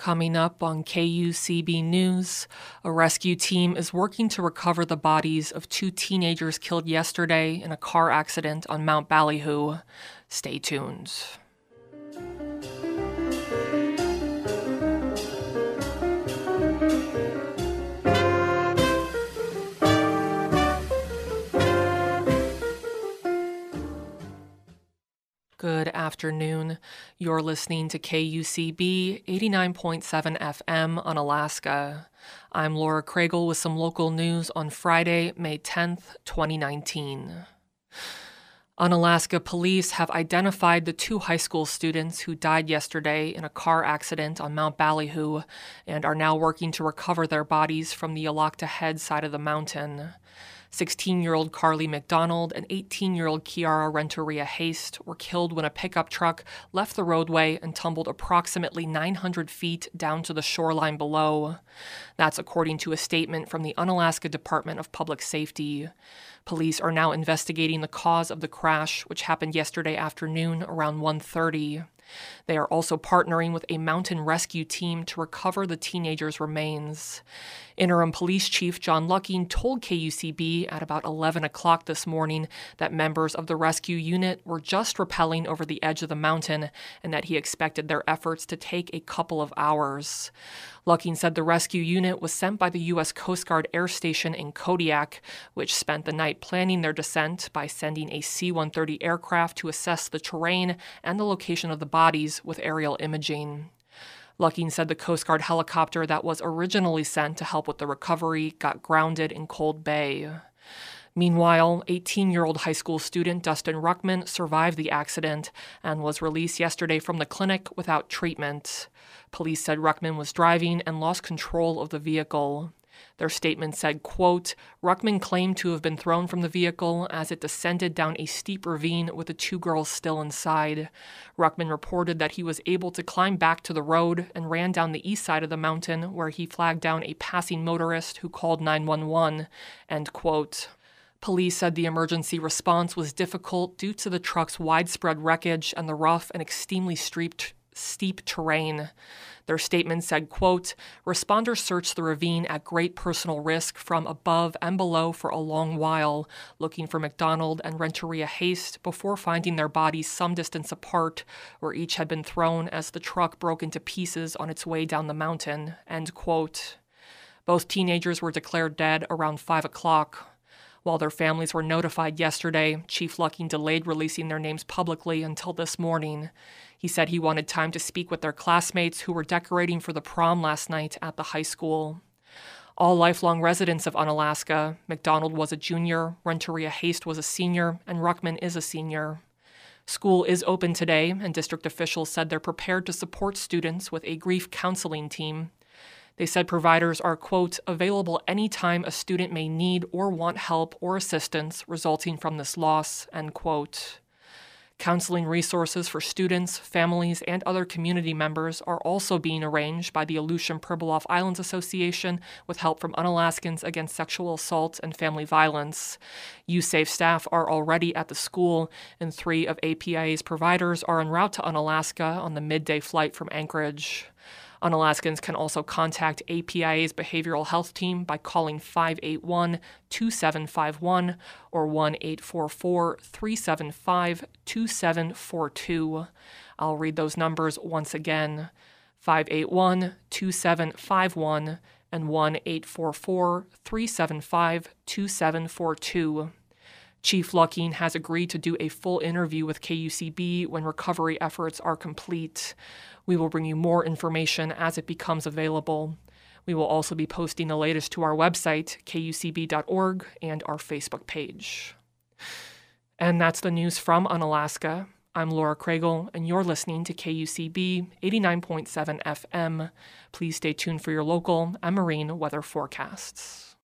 Coming up on KUCB News, a rescue team is working to recover the bodies of 2 teenagers killed yesterday in a car accident on Mount Ballyhoo. Stay tuned. Good afternoon. You're listening to KUCB 89.7 FM on Alaska. I'm Laura Craigle with some local news on Friday, May 10th, 2019. Unalaska police have identified the 2 high school students who died yesterday in a car accident on Mount Ballyhoo and are now working to recover their bodies from the Alokta Head side of the mountain. 16-year-old Carly McDonald and 18-year-old Kiara Renteria Haste were killed when a pickup truck left the roadway and tumbled approximately 900 feet down to the shoreline below. That's according to a statement from the Unalaska Department of Public Safety. Police are now investigating the cause of the crash, which happened yesterday afternoon around 1:30. They are also partnering with a mountain rescue team to recover the teenagers' remains. Interim Police Chief John Lucking told KUCB at about 11 o'clock this morning that members of the rescue unit were just rappelling over the edge of the mountain and that he expected their efforts to take a couple of hours. Lucking said the rescue unit was sent by the U.S. Coast Guard Air Station in Kodiak, which spent the night planning their descent by sending a C-130 aircraft to assess the terrain and the location of the bodies with aerial imaging. Lucking said the Coast Guard helicopter that was originally sent to help with the recovery got grounded in Cold Bay. Meanwhile, 18-year-old high school student Dustin Ruckman survived the accident and was released yesterday from the clinic without treatment. Police said Ruckman was driving and lost control of the vehicle. Their statement said, quote, Ruckman claimed to have been thrown from the vehicle as it descended down a steep ravine with the 2 girls still inside. Ruckman reported that he was able to climb back to the road and ran down the east side of the mountain where he flagged down a passing motorist who called 911, end quote. Police said the emergency response was difficult due to the truck's widespread wreckage and the rough and extremely steep terrain. Their statement said, quote, responders searched the ravine at great personal risk from above and below for a long while, looking for McDonald and Renteria Haste before finding their bodies some distance apart, where each had been thrown as the truck broke into pieces on its way down the mountain, end quote. Both teenagers were declared dead around 5 o'clock. While their families were notified yesterday, Chief Lucking delayed releasing their names publicly until this morning. He said he wanted time to speak with their classmates who were decorating for the prom last night at the high school. All lifelong residents of Unalaska, McDonald was a junior, Renteria Haste was a senior, and Ruckman is a senior. School is open today, and district officials said they're prepared to support students with a grief counseling team. They said providers are, quote, available anytime a student may need or want help or assistance resulting from this loss, end quote. Counseling resources for students, families, and other community members are also being arranged by the Aleutian Pribilof Islands Association with help from Unalaskans Against Sexual Assault and Family Violence. USAFE staff are already at the school, and 3 of APIA's providers are en route to Unalaska on the midday flight from Anchorage. Unalaskans can also contact APIA's behavioral health team by calling 581-2751 or 1-844-375-2742. I'll read those numbers once again, 581-2751 and 1-844-375-2742. Chief Lucking has agreed to do a full interview with KUCB when recovery efforts are complete. We will bring you more information as it becomes available. We will also be posting the latest to our website, kucb.org, and our Facebook page. And that's the news from Unalaska. I'm Laura Craigle, and you're listening to KUCB 89.7 FM. Please stay tuned for your local and marine weather forecasts.